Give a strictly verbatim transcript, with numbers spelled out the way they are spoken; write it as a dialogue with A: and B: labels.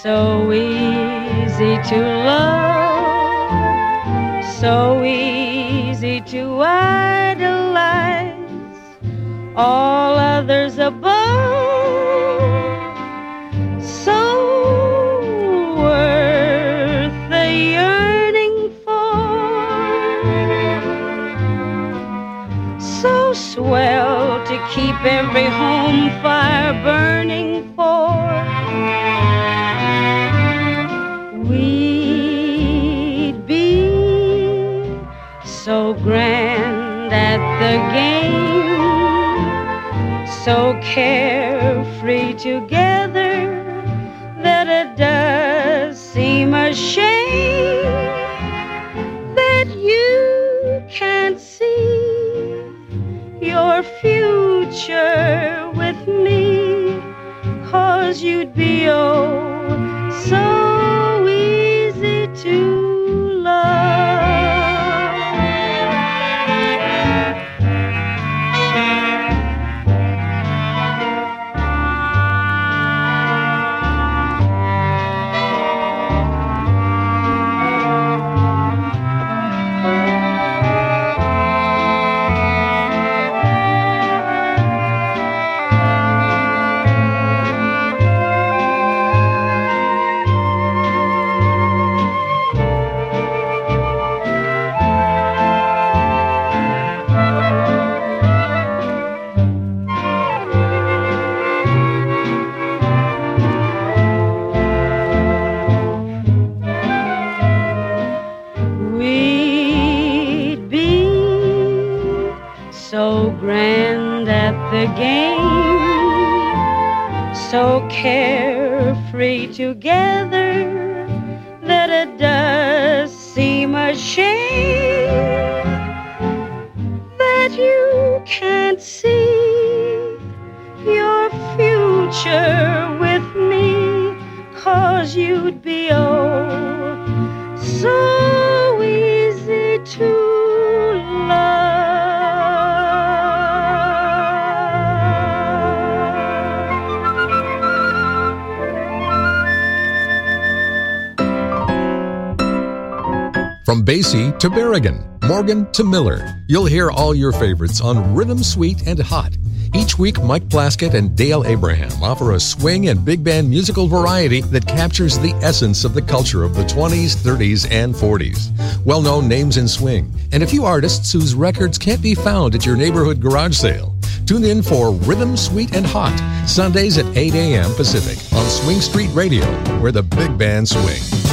A: so easy to love, so easy to idolize, all others above, so worth the yearning for, so swell to keep every home fire burning for. We'd be so grand at the game, so carefree together, that it does seem a shame that you can't see your future with me, 'cause you'd be oh so easy to so grand at the game, so carefree together, that it does seem a shame that you can't see your future with me, 'cause you'd be oh so easy to love.
B: From Basie to Berrigan, Morgan to Miller, you'll hear all your favorites on Rhythm Sweet and Hot. Each week, Mike Plaskett and Dale Abraham offer a swing and big band musical variety that captures the essence of the culture of the twenties, thirties, and forties. Well-known names in swing, and a few artists whose records can't be found at your neighborhood garage sale. Tune in for Rhythm Sweet and Hot, Sundays at eight a.m. Pacific on Swing Street Radio, where the big band swing.